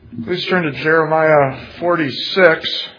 Please turn to Jeremiah 46.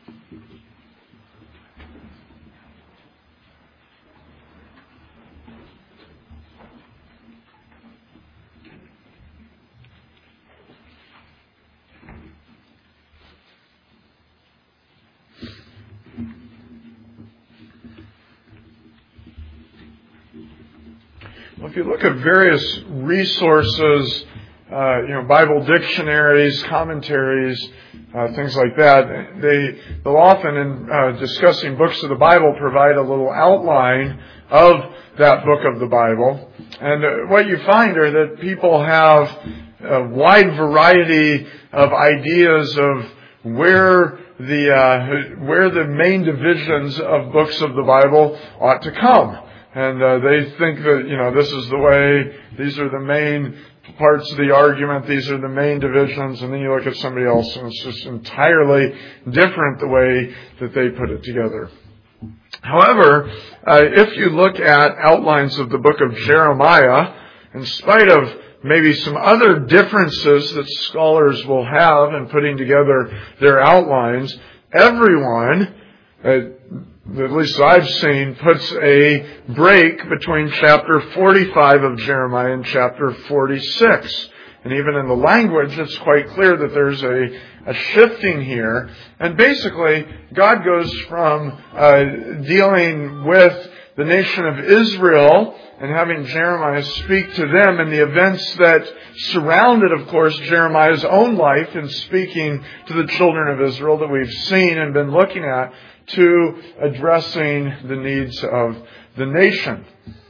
Well, if you look at various resources, Bible dictionaries, commentaries, things like that, they'll often, in discussing books of the Bible, provide a little outline of that book of the Bible. And what you find are that people have a wide variety of ideas of where the main divisions of books of the Bible ought to come. And they think that, this is the way, these are the main parts of the argument, these are the main divisions, and then you look at somebody else and it's just entirely different the way that they put it together. However, if you look at outlines of the book of Jeremiah, in spite of maybe some other differences that scholars will have in putting together their outlines, everyone, at least I've seen, puts a break between chapter 45 of Jeremiah and chapter 46. And even in the language, it's quite clear that there's a shifting here. And basically, God goes from dealing with the nation of Israel and having Jeremiah speak to them and the events that surrounded, of course, Jeremiah's own life in speaking to the children of Israel that we've seen and been looking at, to addressing the needs of the nation,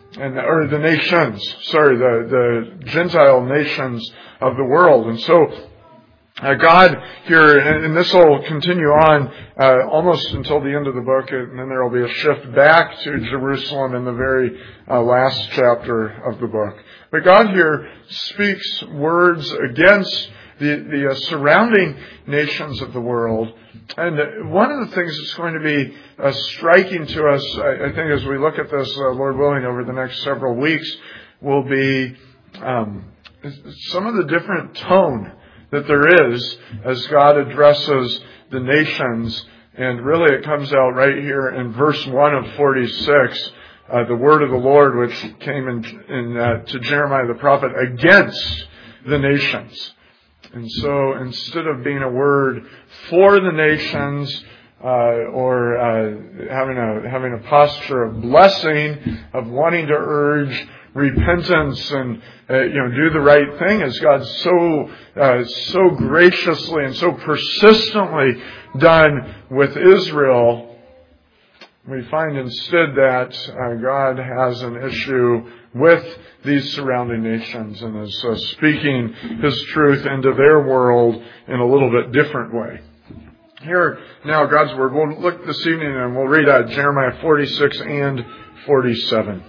the Gentile nations of the world. And so God here, and this will continue on almost until the end of the book, and then there will be a shift back to Jerusalem in the very last chapter of the book. But God here speaks words against the surrounding nations of the world. And one of the things that's going to be striking to us, I think, as we look at this, Lord willing, over the next several weeks, will be some of the different tone that there is as God addresses the nations. And really it comes out right here in verse 1 of 46, the word of the Lord which came to Jeremiah the prophet against the nations. And so instead of being a word for the nations, or having a posture of blessing, of wanting to urge repentance and do the right thing, as God so graciously and so persistently done with Israel, we find instead that God has an issue with these surrounding nations and is speaking His truth into their world in a little bit different way. Here, now, God's Word. We'll look this evening and we'll read Jeremiah 46 and 47.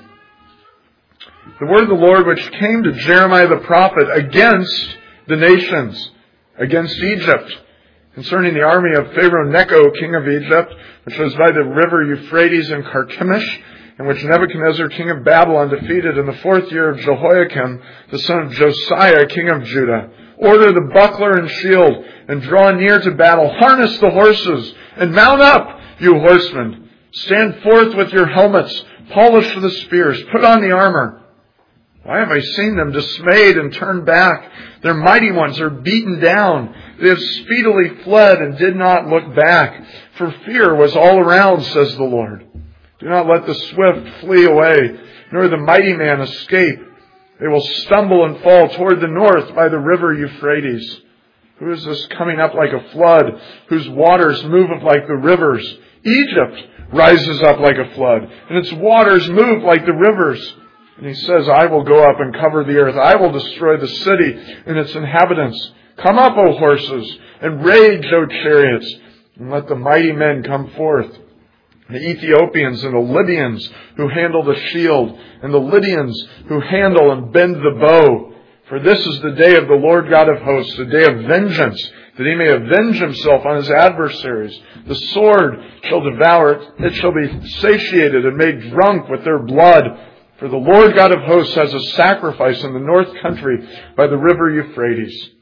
The word of the Lord which came to Jeremiah the prophet against the nations, against Egypt, concerning the army of Pharaoh Necho, king of Egypt, which was by the river Euphrates in Carchemish, and which Nebuchadnezzar, king of Babylon, defeated in the 4th year of Jehoiakim, the son of Josiah, king of Judah. Order the buckler and shield, and draw near to battle. Harness the horses, and mount up, you horsemen. Stand forth with your helmets, polish the spears, put on the armor. Why have I seen them dismayed and turned back? Their mighty ones are beaten down. They have speedily fled and did not look back. For fear was all around, says the Lord. Do not let the swift flee away, nor the mighty man escape. They will stumble and fall toward the north by the river Euphrates. Who is this coming up like a flood, whose waters move up like the rivers? Egypt rises up like a flood, and its waters move like the rivers. And He says, I will go up and cover the earth. I will destroy the city and its inhabitants. Come up, O horses, and rage, O chariots, and let the mighty men come forth. The Ethiopians and the Libyans who handle the shield, and the Lydians who handle and bend the bow. For this is the day of the Lord God of hosts, a day of vengeance, that He may avenge Himself on His adversaries. The sword shall devour it. It shall be satiated and made drunk with their blood. For the Lord God of hosts has a sacrifice in the north country by the river Euphrates.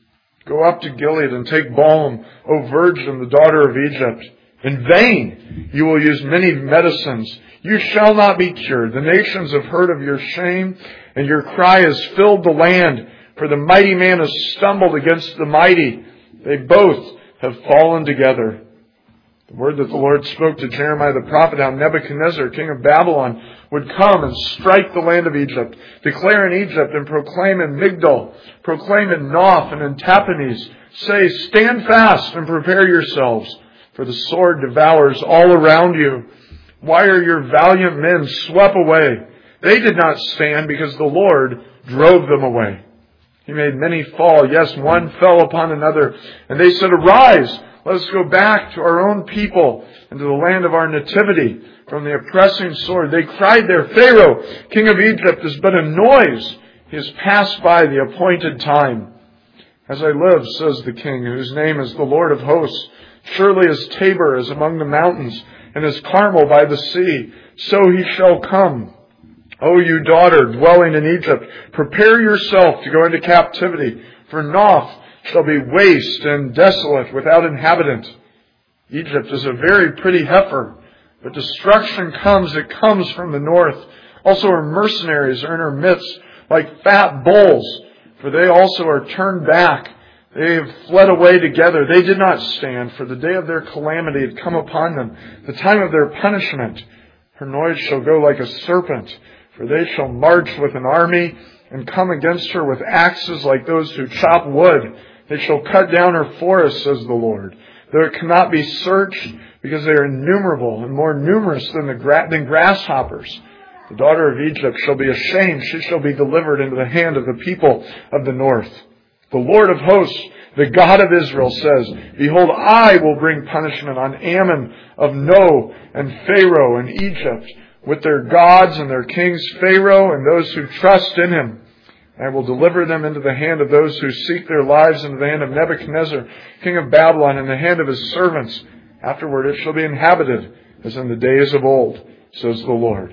Go up to Gilead and take balm, O virgin, the daughter of Egypt. In vain you will use many medicines. You shall not be cured. The nations have heard of your shame, and your cry has filled the land. For the mighty man has stumbled against the mighty. They both have fallen together. The word that the Lord spoke to Jeremiah the prophet, how Nebuchadnezzar, king of Babylon, would come and strike the land of Egypt, declare in Egypt and proclaim in Migdol, proclaim in Noph and in Tahpanhes, say, stand fast and prepare yourselves, for the sword devours all around you. Why are your valiant men swept away? They did not stand because the Lord drove them away. He made many fall. Yes, one fell upon another. And they said, arise, let us go back to our own people and to the land of our nativity from the oppressing sword. They cried there, Pharaoh, king of Egypt, is but a noise. He has passed by the appointed time. As I live, says the king, whose name is the Lord of hosts, surely as Tabor is among the mountains, and as Carmel by the sea, so he shall come. O you daughter dwelling in Egypt, prepare yourself to go into captivity, for Noph shall be waste and desolate without inhabitant. Egypt is a very pretty heifer, but destruction comes. It comes from the north. Also her mercenaries are in her midst like fat bulls, for they also are turned back. They have fled away together. They did not stand, for the day of their calamity had come upon them, the time of their punishment. Her noise shall go like a serpent, for they shall march with an army and come against her with axes like those who chop wood. They shall cut down her forests, says the Lord, though it cannot be searched, because they are innumerable and more numerous than grasshoppers. The daughter of Egypt shall be ashamed. She shall be delivered into the hand of the people of the north. The Lord of hosts, the God of Israel, says, behold, I will bring punishment on Ammon of No and Pharaoh and Egypt, with their gods and their kings, Pharaoh and those who trust in him. I will deliver them into the hand of those who seek their lives, into the hand of Nebuchadnezzar, king of Babylon, and the hand of his servants. Afterward it shall be inhabited, as in the days of old, says the Lord.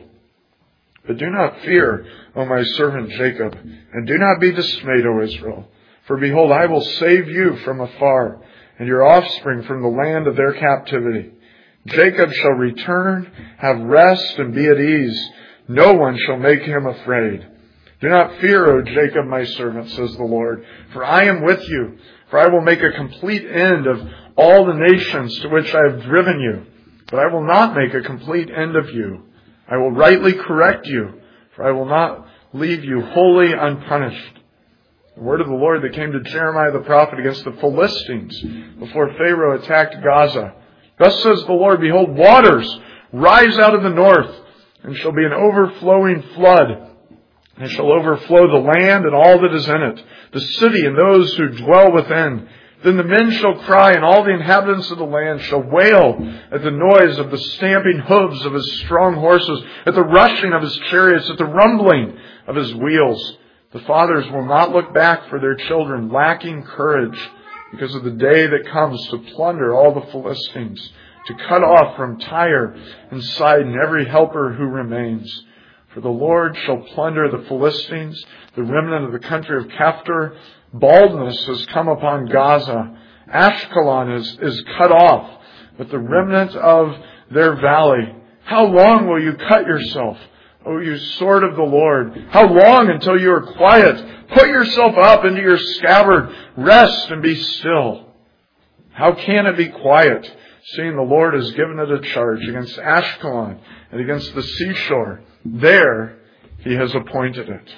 But do not fear, O my servant Jacob, and do not be dismayed, O Israel. For behold, I will save you from afar, and your offspring from the land of their captivity. Jacob shall return, have rest, and be at ease. No one shall make him afraid. Do not fear, O Jacob, my servant, says the Lord, for I am with you. For I will make a complete end of all the nations to which I have driven you. But I will not make a complete end of you. I will rightly correct you, for I will not leave you wholly unpunished. The word of the Lord that came to Jeremiah the prophet against the Philistines before Pharaoh attacked Gaza. Thus says the Lord, behold, waters rise out of the north, and shall be an overflowing flood. It shall overflow the land and all that is in it, the city and those who dwell within. Then the men shall cry, and all the inhabitants of the land shall wail at the noise of the stamping hooves of his strong horses, at the rushing of his chariots, at the rumbling of his wheels. The fathers will not look back for their children, lacking courage, because of the day that comes to plunder all the Philistines, to cut off from Tyre and Sidon every helper who remains. For the Lord shall plunder the Philistines, the remnant of the country of Caphtor. Baldness has come upon Gaza. Ashkelon is cut off, but the remnant of their valley. How long will you cut yourself, O you sword of the Lord? How long until you are quiet? Put yourself up into your scabbard. Rest and be still. How can it be quiet, seeing the Lord has given it a charge against Ashkelon and against the seashore? There he has appointed it.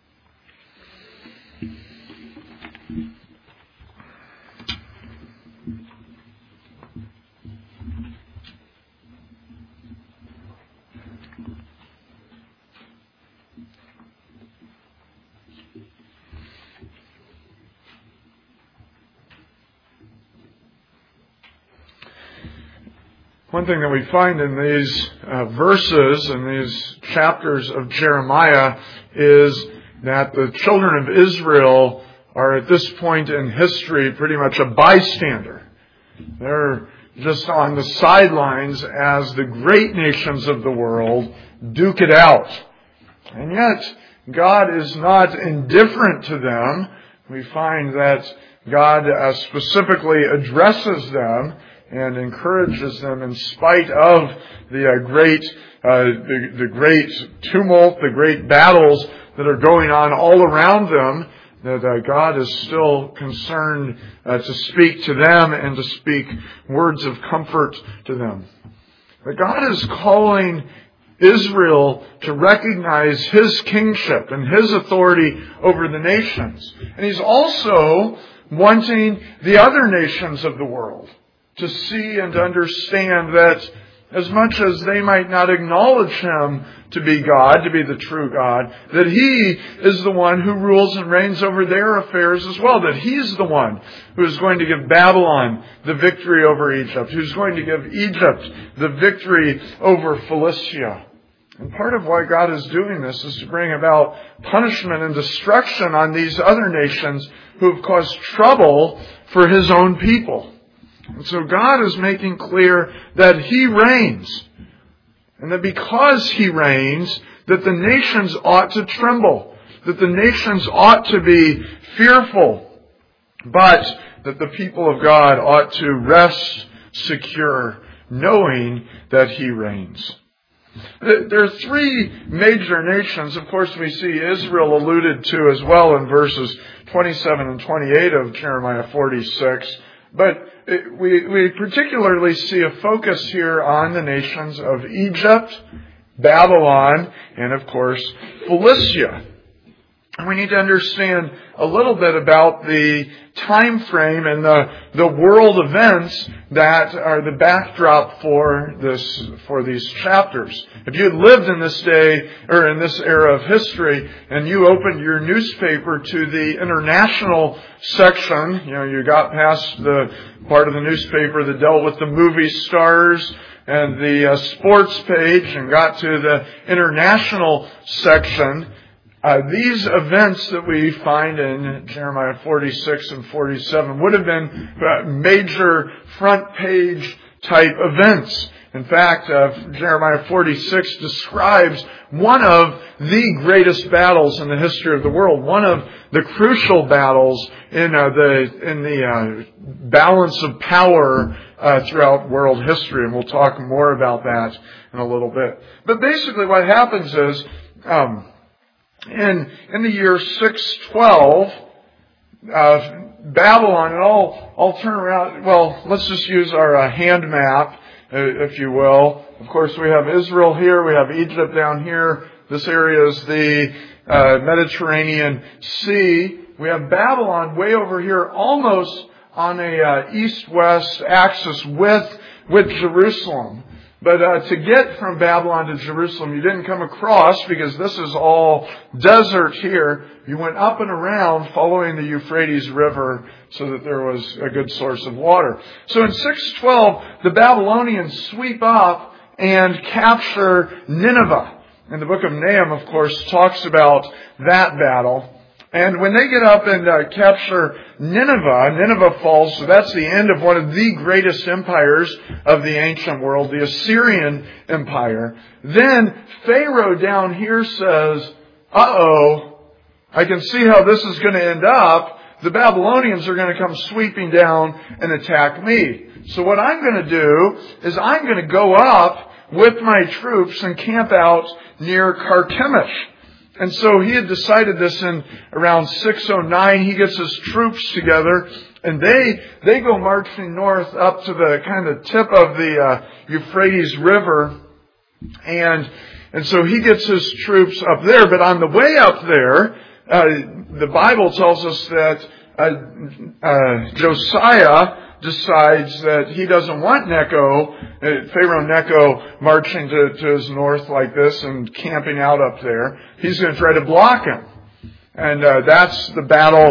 One thing that we find in these verses and these chapters of Jeremiah is that the children of Israel are at this point in history pretty much a bystander. They're just on the sidelines as the great nations of the world duke it out. And yet, God is not indifferent to them. We find that God specifically addresses them and encourages them in spite of the great tumult, the great battles that are going on all around them, that God is still concerned to speak to them and to speak words of comfort to them. But God is calling Israel to recognize His kingship and His authority over the nations. And He's also wanting the other nations of the world to see and understand that as much as they might not acknowledge Him to be God, to be the true God, that He is the one who rules and reigns over their affairs as well. That He's the one who is going to give Babylon the victory over Egypt, who's going to give Egypt the victory over Philistia. And part of why God is doing this is to bring about punishment and destruction on these other nations who have caused trouble for His own people. And so God is making clear that He reigns. And that because He reigns, that the nations ought to tremble. That the nations ought to be fearful. But that the people of God ought to rest secure, knowing that He reigns. There are three major nations. Of course, we see Israel alluded to as well in verses 27 and 28 of Jeremiah 46. But we particularly see a focus here on the nations of Egypt, Babylon, and of course, Philistia. And we need to understand a little bit about the time frame and the world events that are the backdrop for these chapters. If you had lived in this day or in this era of history and you opened your newspaper to the international section, you got past the part of the newspaper that dealt with the movie stars and the sports page and got to the international section, these events that we find in Jeremiah 46 and 47 would have been major front page type events. In fact, Jeremiah 46 describes one of the greatest battles in the history of the world, one of the crucial battles in the balance of power throughout world history, and we'll talk more about that in a little bit. But basically, what happens is, in the year 612, Babylon, and I'll turn around. Well, let's just use our hand map, if you will. Of course, we have Israel here. We have Egypt down here. This area is the Mediterranean Sea. We have Babylon way over here, almost on a east-west axis with Jerusalem. But to get from Babylon to Jerusalem, you didn't come across, because this is all desert here. You went up and around following the Euphrates River so that there was a good source of water. So in 612, the Babylonians sweep up and capture Nineveh. And the book of Nahum, of course, talks about that battle. And when they get up and capture Nineveh falls, so that's the end of one of the greatest empires of the ancient world, the Assyrian Empire. Then Pharaoh down here says, I can see how this is going to end up. The Babylonians are going to come sweeping down and attack me. So what I'm going to do is I'm going to go up with my troops and camp out near Carchemish. And so he had decided this in around 609. He gets his troops together, and they go marching north up to the kind of tip of the Euphrates River. And so he gets his troops up there. But on the way up there, the Bible tells us that Josiah decides that he doesn't want Pharaoh Necho marching to his north like this and camping out up there. He's going to try to block him. And that's the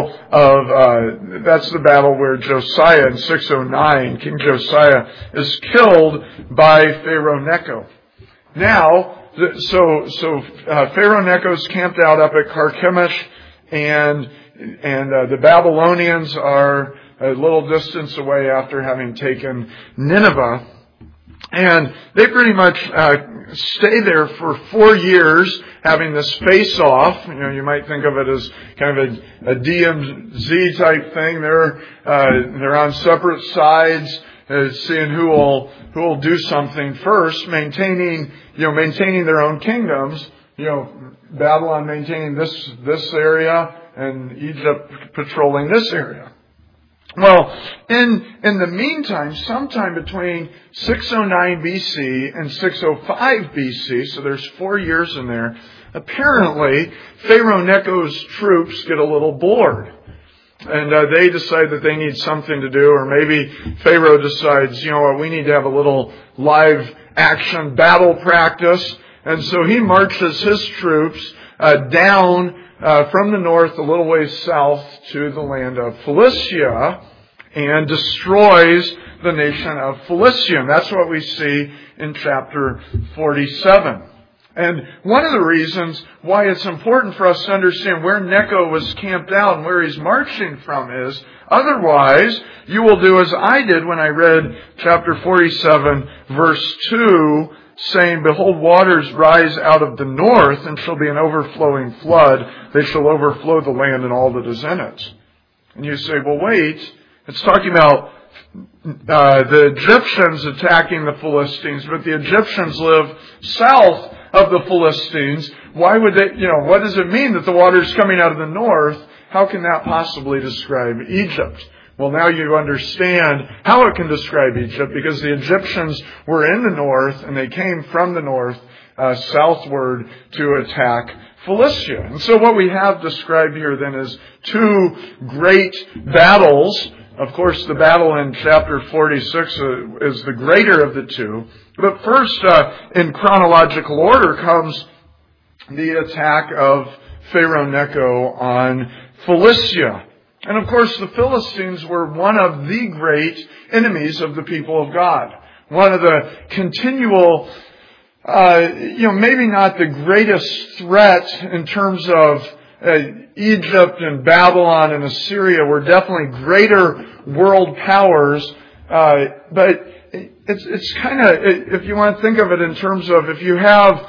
battle where Josiah in 609, King Josiah, is killed by Pharaoh Necho. Now, so Pharaoh Necho's camped out up at Carchemish, and the Babylonians are a little distance away after having taken Nineveh. And they pretty much stay there for 4 years, having this face-off. You might think of it as kind of a DMZ type thing. They're on separate sides, seeing who will do something first, maintaining their own kingdoms. Babylon maintaining this area, and Egypt patrolling this area. Well, in the meantime, sometime between 609 BC and 605 BC, so there's 4 years in there, apparently Pharaoh Necho's troops get a little bored. And they decide that they need something to do, or maybe Pharaoh decides, we need to have a little live action battle practice. And so he marches his troops down from the north a little ways south to the land of Philistia and destroys the nation of Philistia. And that's what we see in chapter 47. And one of the reasons why it's important for us to understand where Necho was camped out and where he's marching from is, otherwise you will do as I did when I read chapter 47 verse 2, saying, "Behold, waters rise out of the north, and shall be an overflowing flood. They shall overflow the land and all that is in it." And you say, well, wait, it's talking about the Egyptians attacking the Philistines, but the Egyptians live south of the Philistines. Why would they, what does it mean that the water is coming out of the north? How can that possibly describe Egypt? Well, now you understand how it can describe Egypt, because the Egyptians were in the north, and they came from the north southward to attack Philistia. And so what we have described here then is 2 great battles. Of course, the battle in chapter 46 is the greater of the 2. But first, in chronological order, comes the attack of Pharaoh Necho on Philistia. And of course, the Philistines were one of the great enemies of the people of God. One of the continual, maybe not the greatest threat in terms of Egypt and Babylon and Assyria were definitely greater world powers. But it's kind of, if you want to think of it in terms of if you have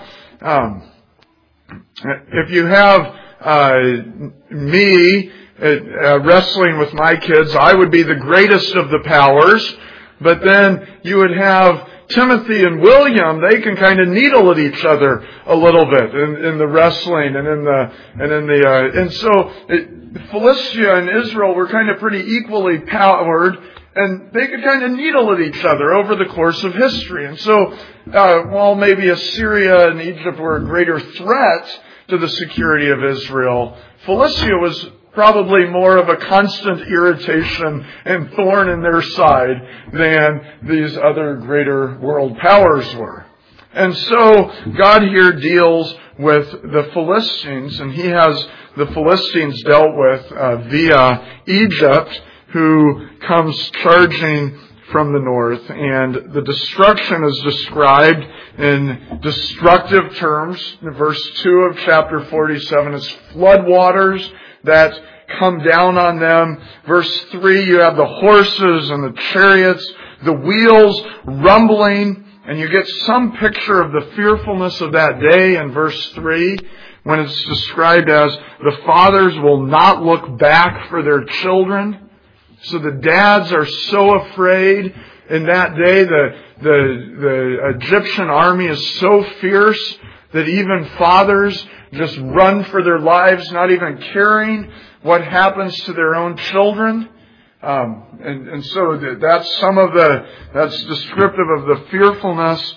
me wrestling with my kids, I would be the greatest of the powers. But then you would have Timothy and William. They can kind of needle at each other a little bit in the wrestling and so Philistia and Israel were kind of pretty equally powered, and they could kind of needle at each other over the course of history. And so, while maybe Assyria and Egypt were a greater threat to the security of Israel, Philistia was probably more of a constant irritation and thorn in their side than these other greater world powers were. And so God here deals with the Philistines, and He has the Philistines dealt with via Egypt, who comes charging from the north. And the destruction is described in destructive terms. In verse 2 of chapter 47, it's floodwaters that come down on them. Verse 3, you have the horses and the chariots, the wheels rumbling, and you get some picture of the fearfulness of that day in verse 3, when it's described as the fathers will not look back for their children. So the dads are so afraid. In that day, the Egyptian army is so fierce that even fathers just run for their lives, not even caring what happens to their own children. And so that's descriptive of the fearfulness.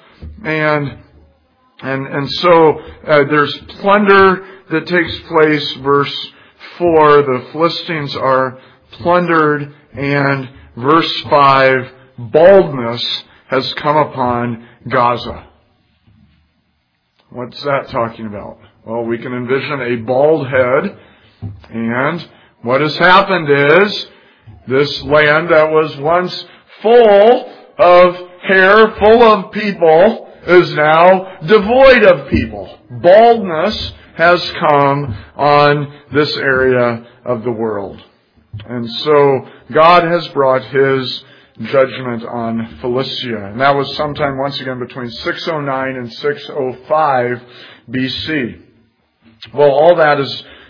And so there's plunder that takes place. Verse 4, the Philistines are plundered. And verse 5, baldness has come upon Gaza. What's that talking about? Well, we can envision a bald head. And what has happened is this land that was once full of hair, full of people, is now devoid of people. Baldness has come on this area of the world. And so God has brought His judgment on Philistia. And that was sometime, once again, between 609 and 605 BC. Well, all that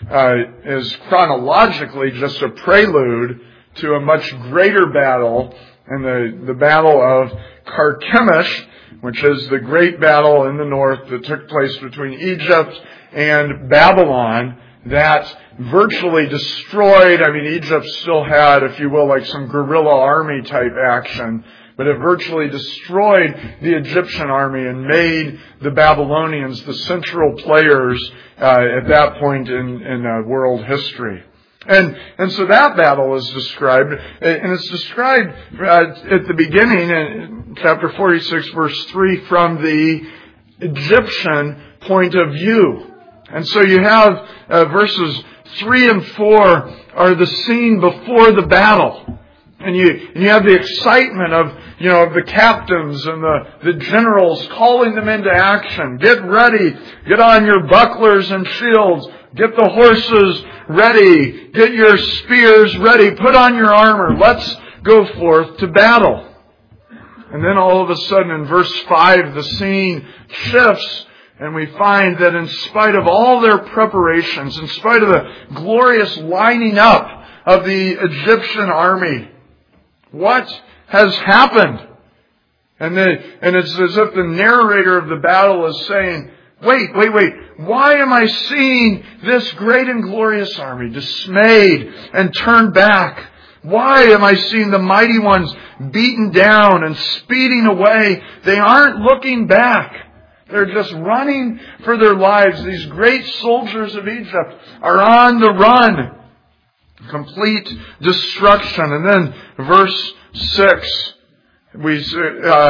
is chronologically just a prelude to a much greater battle, and the battle of Carchemish, which is the great battle in the north that took place between Egypt and Babylon, that virtually destroyed. Egypt still had, if you will, like some guerrilla army type action, but it virtually destroyed the Egyptian army and made the Babylonians the central players at that point in world history. And so that battle is described, and it's described at the beginning in chapter 46, verse 3, from the Egyptian point of view. And so you have verses 3 and 4 are the scene before the battle. And you have the excitement of the captains and the generals calling them into action. Get ready. Get on your bucklers and shields. Get the horses ready. Get your spears ready. Put on your armor. Let's go forth to battle. And then all of a sudden in verse 5, the scene shifts, and we find that in spite of all their preparations, in spite of the glorious lining up of the Egyptian army, what has happened? And it's as if the narrator of the battle is saying, wait. Why am I seeing this great and glorious army dismayed and turned back? Why am I seeing the mighty ones beaten down and speeding away? They aren't looking back. They're just running for their lives. These great soldiers of Egypt are on the run. Complete destruction. And then verse 6, this is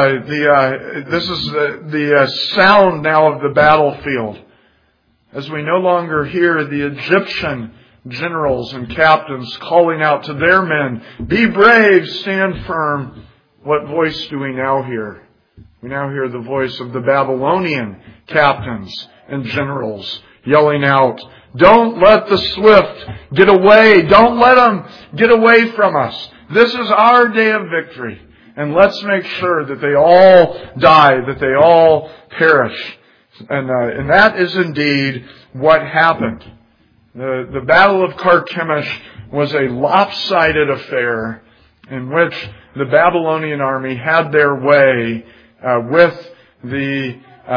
the sound now of the battlefield. As we no longer hear the Egyptian generals and captains calling out to their men, be brave, stand firm. What voice do we now hear? We now hear the voice of the Babylonian captains and generals yelling out, don't let the swift get away. Don't let them get away from us. This is our day of victory. And let's make sure that they all die, that they all perish. And that is indeed what happened. The Battle of Carchemish was a lopsided affair in which the Babylonian army had their way with the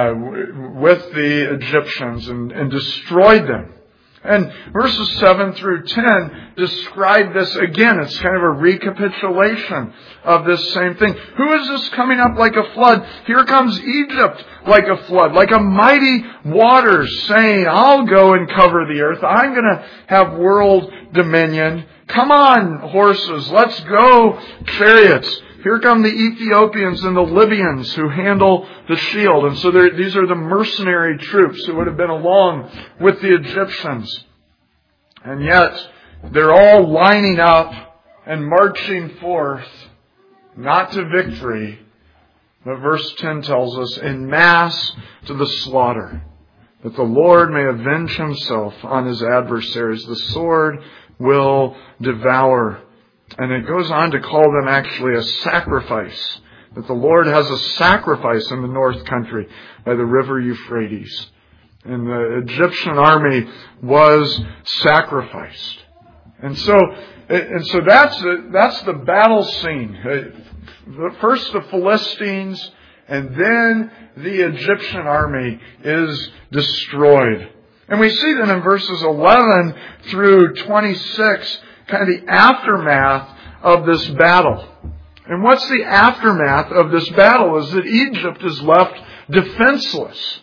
Egyptians and destroyed them. And verses 7 through 10 describe this again. It's kind of a recapitulation of this same thing. Who is this coming up like a flood? Here comes Egypt like a flood, like a mighty waters, saying, I'll go and cover the earth. I'm going to have world dominion. Come on, horses. Let's go, chariots. Here come the Ethiopians and the Libyans who handle the shield. And so these are the mercenary troops who would have been along with the Egyptians. And yet, they're all lining up and marching forth, not to victory, but verse 10 tells us, en masse to the slaughter, that the Lord may avenge Himself on His adversaries. The sword will devour. And it goes on to call them actually a sacrifice. That the Lord has a sacrifice in the north country by the river Euphrates. And the Egyptian army was sacrificed. And so that's the battle scene. First the Philistines, and then the Egyptian army is destroyed. And we see that in verses 11 through 26, kind of the aftermath of this battle. And what's the aftermath of this battle is that Egypt is left defenseless.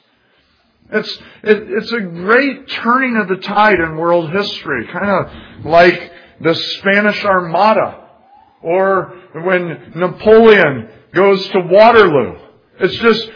It's a great turning of the tide in world history, kind of like the Spanish Armada, or when Napoleon goes to Waterloo. It's just,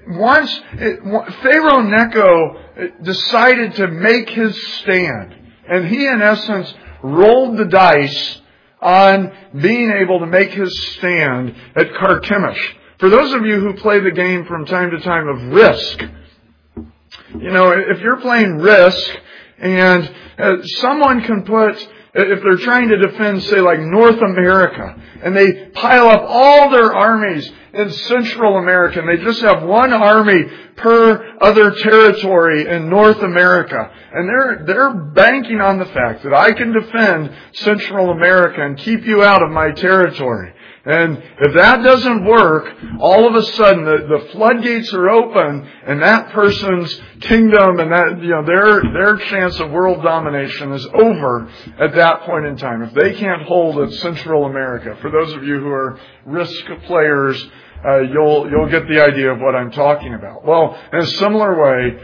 Pharaoh Necho decided to make his stand, and he in essence rolled the dice on being able to make his stand at Carchemish. For those of you who play the game from time to time of Risk, if you're playing Risk and someone can put if they're trying to defend, say, like North America, and they pile up all their armies in Central America, and they just have one army per other territory in North America, and they're banking on the fact that I can defend Central America and keep you out of my territory. And if that doesn't work, all of a sudden the floodgates are open, and that person's kingdom and that their chance of world domination is over at that point in time. If they can't hold at Central America, for those of you who are risk players, you'll get the idea of what I'm talking about. Well, in a similar way,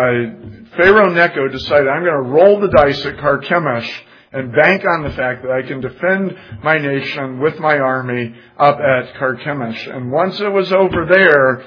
Pharaoh Necho decided, I'm going to roll the dice at Carchemish and bank on the fact that I can defend my nation with my army up at Carchemish. And once it was over there,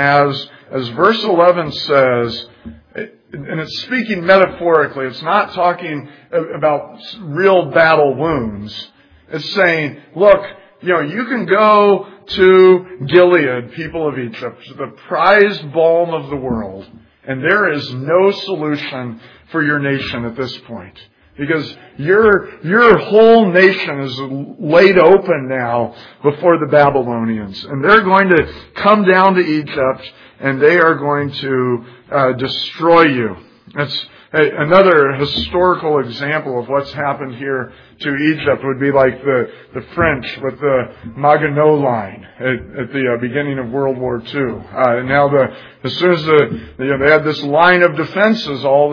as verse 11 says, and it's speaking metaphorically, it's not talking about real battle wounds. It's saying, look, you can go to Gilead, people of Egypt, the prized balm of the world, and there is no solution for your nation at this point. Because your whole nation is laid open now before the Babylonians. And they're going to come down to Egypt and they are going to destroy you. That's another historical example of what's happened here to Egypt would be like the French with the Maginot Line at the beginning of World War II. And now as soon as they had this line of defenses, all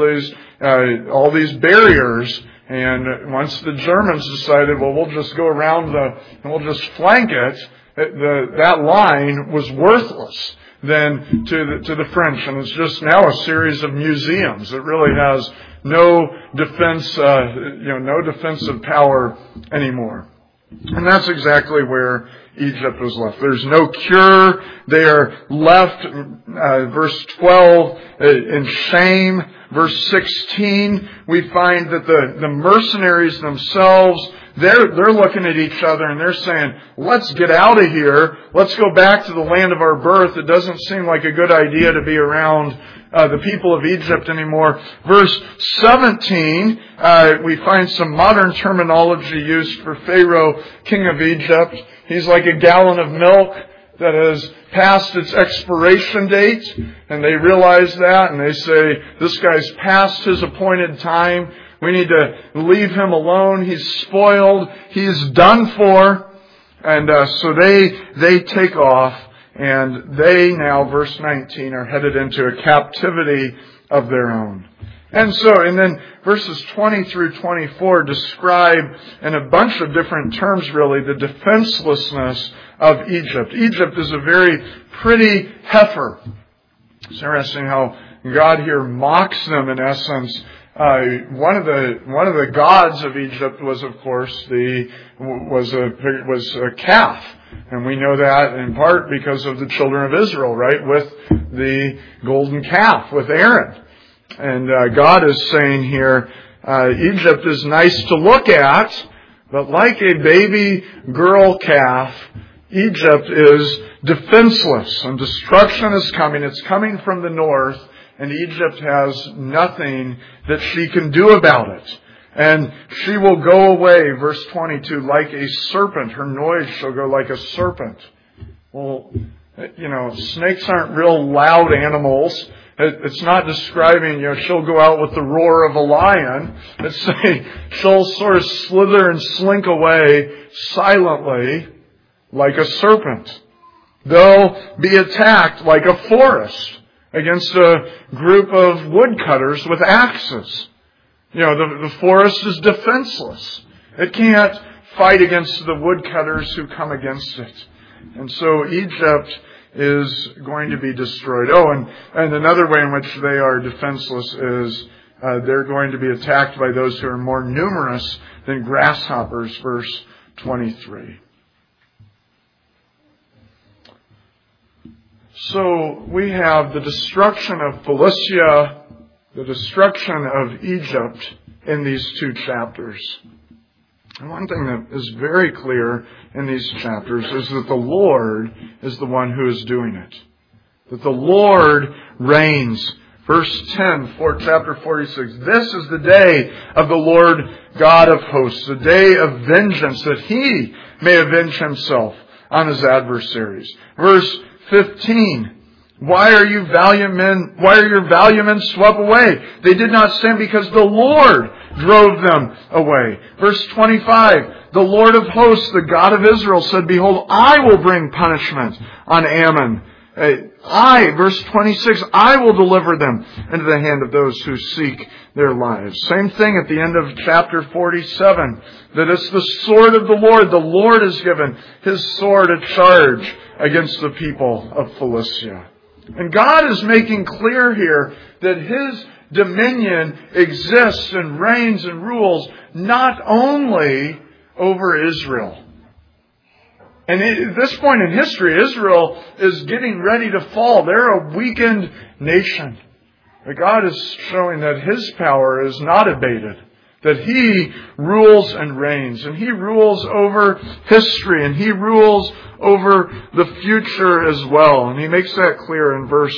these barriers, and once the Germans decided, well, we'll just go around and we'll just flank it, that line was worthless then to the French, and it's just now a series of museums. It really has no defense, no defensive power anymore. And that's exactly where Egypt was left. There's no cure. They are left, verse 12, in shame. Verse 16, we find that the mercenaries themselves, they're looking at each other and they're saying, let's get out of here. Let's go back to the land of our birth. It doesn't seem like a good idea to be around the people of Egypt anymore. Verse 17, we find some modern terminology used for Pharaoh, king of Egypt. He's like a gallon of milk that has passed its expiration date, and they realize that, and they say, this guy's past his appointed time. We need to leave him alone. He's spoiled. He's done for. And so they take off, and they now, verse 19, are headed into a captivity of their own. And then verses 20 through 24 describe in a bunch of different terms really the defenselessness of Egypt. Egypt is a very pretty heifer. It's interesting how God here mocks them in essence. One of the gods of Egypt was, of course, was a calf. And we know that in part because of the children of Israel, right? With the golden calf, with Aaron. And God is saying here, Egypt is nice to look at, but like a baby girl calf, Egypt is defenseless, and destruction is coming. It's coming from the north, and Egypt has nothing that she can do about it. And she will go away, verse 22, like a serpent. Her noise shall go like a serpent. Well, snakes aren't real loud animals. It's not describing, she'll go out with the roar of a lion. It's saying she'll sort of slither and slink away silently like a serpent. They'll be attacked like a forest against a group of woodcutters with axes. The forest is defenseless. It can't fight against the woodcutters who come against it. And so Egypt is going to be destroyed. Oh, and another way in which they are defenseless is they're going to be attacked by those who are more numerous than grasshoppers, verse 23. So we have the destruction of Philistia, the destruction of Egypt in these two chapters. And one thing that is very clear in these chapters is that the Lord is the one who is doing it. That the Lord reigns Verse 10 for chapter 46. This is the day of the Lord God of hosts, the day of vengeance, that He may avenge Himself on His adversaries. Verse 15. Why are your valiant men swept away? They did not stand because the Lord drove them away. Verse 25. The Lord of hosts, the God of Israel, said, Behold, I will bring punishment on Ammon. Verse 26, I will deliver them into the hand of those who seek their lives. Same thing at the end of chapter 47, that it's the sword of the Lord. The Lord has given His sword a charge against the people of Philistia. And God is making clear here that His dominion exists and reigns and rules not only over Israel. And at this point in history, Israel is getting ready to fall. They're a weakened nation. But God is showing that His power is not abated. That He rules and reigns. And He rules over history. And He rules over the future as well. And He makes that clear in verse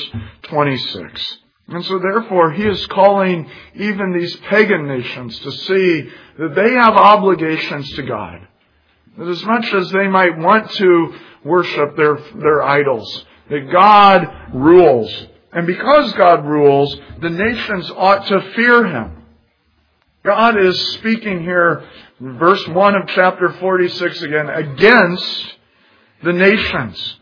26. And so therefore, He is calling even these pagan nations to see that they have obligations to God. That as much as they might want to worship their idols, that God rules. And because God rules, the nations ought to fear Him. God is speaking here, verse 1 of chapter 46 again, against the nations.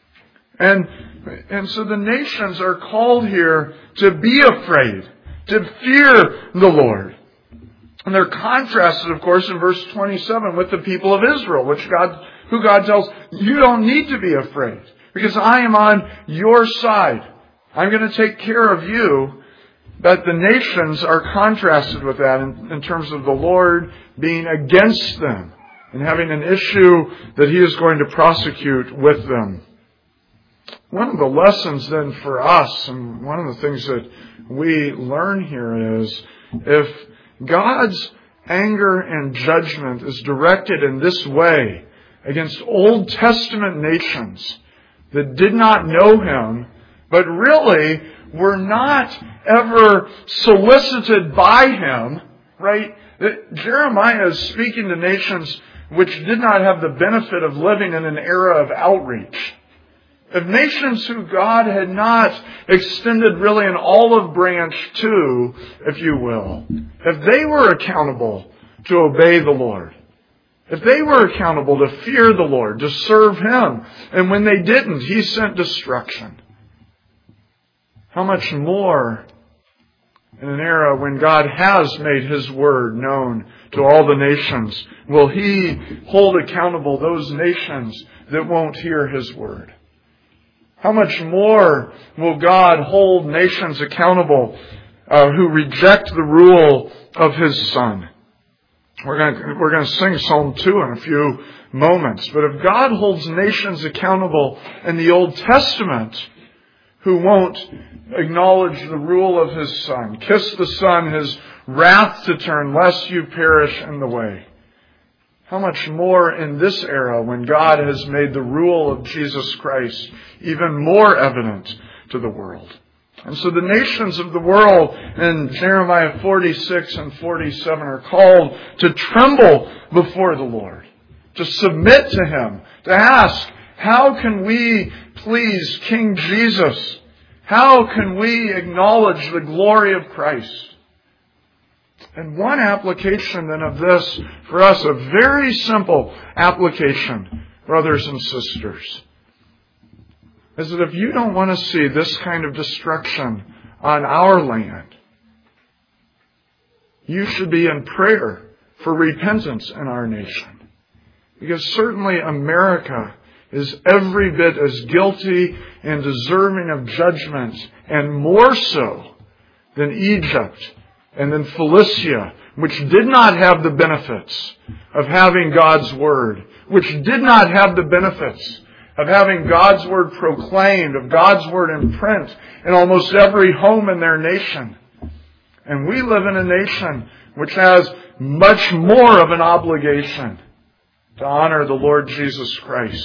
And so the nations are called here to be afraid, to fear the Lord. And they're contrasted, of course, in verse 27 with the people of Israel, who God tells, you don't need to be afraid, because I am on your side. I'm going to take care of you. But the nations are contrasted with that in terms of the Lord being against them and having an issue that He is going to prosecute with them. One of the lessons then for us, and one of the things that we learn here is, if God's anger and judgment is directed in this way against Old Testament nations that did not know Him, but really were not ever solicited by Him, right? Jeremiah is speaking to nations which did not have the benefit of living in an era of outreach. Of nations who God had not extended really an olive branch to, if you will. If they were accountable to obey the Lord. If they were accountable to fear the Lord, to serve Him. And when they didn't, He sent destruction. How much more in an era when God has made His word known to all the nations, will He hold accountable those nations that won't hear His word? How much more will God hold nations accountable who reject the rule of His Son? We're going to sing Psalm 2 in a few moments. But if God holds nations accountable in the Old Testament who won't acknowledge the rule of His Son, kiss the Son, His wrath to turn, lest you perish in the way, how much more in this era when God has made the rule of Jesus Christ even more evident to the world. And so the nations of the world in Jeremiah 46 and 47 are called to tremble before the Lord, to submit to Him, to ask, how can we please King Jesus? How can we acknowledge the glory of Christ? And one application then of this for us, a very simple application, brothers and sisters, is that if you don't want to see this kind of destruction on our land, you should be in prayer for repentance in our nation. Because certainly America is every bit as guilty and deserving of judgment, and more so than Egypt and then Philistia, which did not have the benefits of having God's Word, which did not have the benefits of having God's Word proclaimed, of God's Word in print in almost every home in their nation. And we live in a nation which has much more of an obligation to honor the Lord Jesus Christ,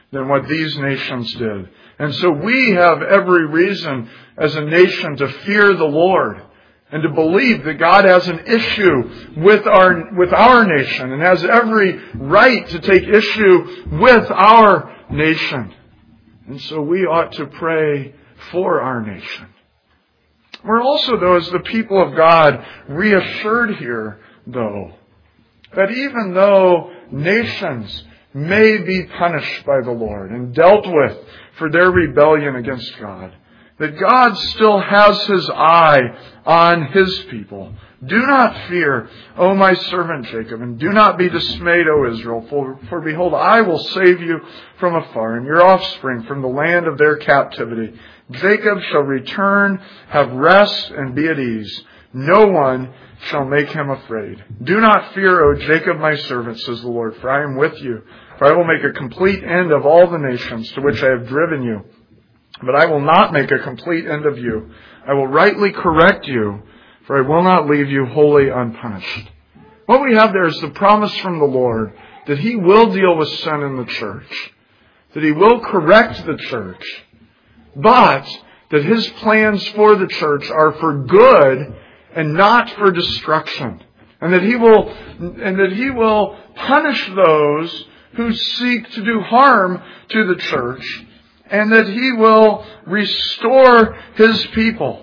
than what these nations did. And so we have every reason as a nation to fear the Lord and to believe that God has an issue with our nation and has every right to take issue with our nation. And so we ought to pray for our nation. We're also, though, as the people of God, reassured here, though, that even though nations may be punished by the Lord and dealt with for their rebellion against God, that God still has His eye on His people. Do not fear, O my servant Jacob, and do not be dismayed, O Israel, for behold, I will save you from afar, and your offspring from the land of their captivity. Jacob shall return, have rest, and be at ease. No one shall make him afraid. Do not fear, O Jacob, my servant, says the Lord, for I am with you. For I will make a complete end of all the nations to which I have driven you. But I will not make a complete end of you. I will rightly correct you, for I will not leave you wholly unpunished. What we have there is the promise from the Lord that He will deal with sin in the church, that He will correct the church, but that His plans for the church are for good and not for destruction, and that He will punish those who seek to do harm to the church, and that He will restore His people.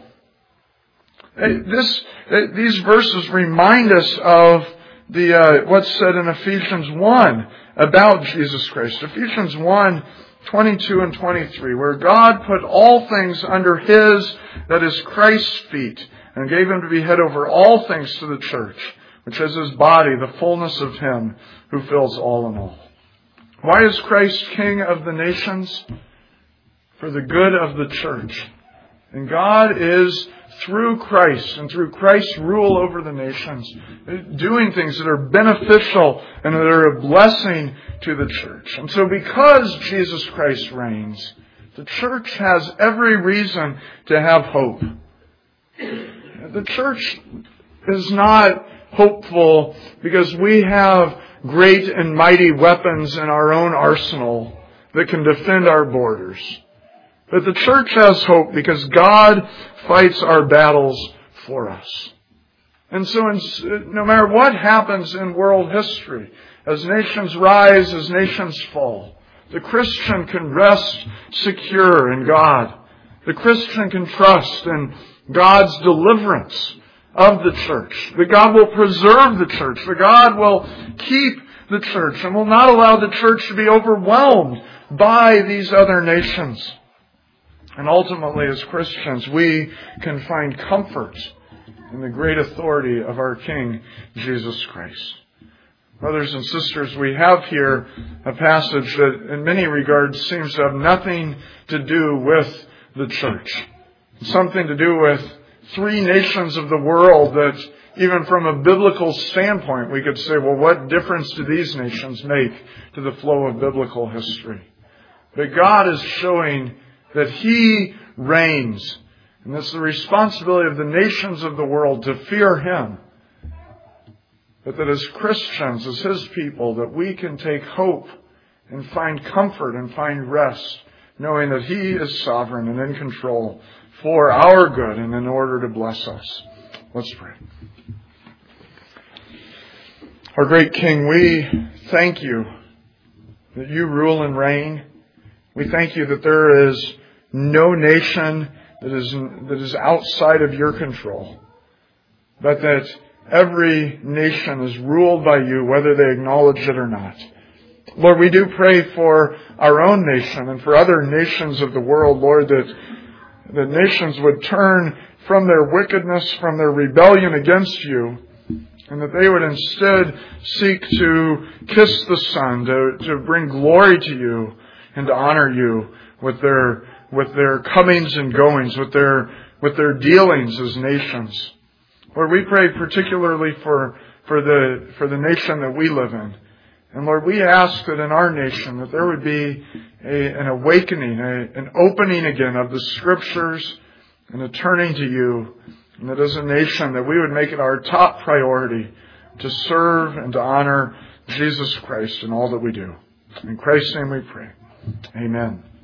These verses remind us of what's said in Ephesians 1 about Jesus Christ. Ephesians 1, 22 and 23, where God put all things under His, that is Christ's feet, and gave Him to be head over all things to the church, which is His body, the fullness of Him who fills all in all. Why is Christ King of the nations? For the good of the church. And God is, through Christ and through Christ's rule over the nations, doing things that are beneficial and that are a blessing to the church. And so because Jesus Christ reigns, the church has every reason to have hope. The church is not hopeful because we have great and mighty weapons in our own arsenal that can defend our borders. But the church has hope because God fights our battles for us. And so no matter what happens in world history, as nations rise, as nations fall, the Christian can rest secure in God. The Christian can trust in God's deliverance of the church. That God will preserve the church. That God will keep the church and will not allow the church to be overwhelmed by these other nations. And ultimately, as Christians, we can find comfort in the great authority of our King, Jesus Christ. Brothers and sisters, we have here a passage that in many regards seems to have nothing to do with the church. Something to do with three nations of the world that, even from a biblical standpoint, we could say, well, what difference do these nations make to the flow of biblical history? But God is showing that He reigns. And it's the responsibility of the nations of the world to fear Him. But that as Christians, as His people, that we can take hope and find comfort and find rest, knowing that He is sovereign and in control for our good and in order to bless us. Let's pray. Our great King, we thank You that You rule and reign. We thank You that there is no nation that is outside of Your control, but that every nation is ruled by You, whether they acknowledge it or not. Lord, we do pray for our own nation and for other nations of the world, Lord, that the nations would turn from their wickedness, from their rebellion against You, and that they would instead seek to kiss the Son, to bring glory to You and to honor You with their comings and goings, with their dealings as nations. Lord, we pray particularly for the nation that we live in. And Lord, we ask that in our nation that there would be an awakening, an opening again of the Scriptures and a turning to You. And that as a nation that we would make it our top priority to serve and to honor Jesus Christ in all that we do. In Christ's name we pray. Amen.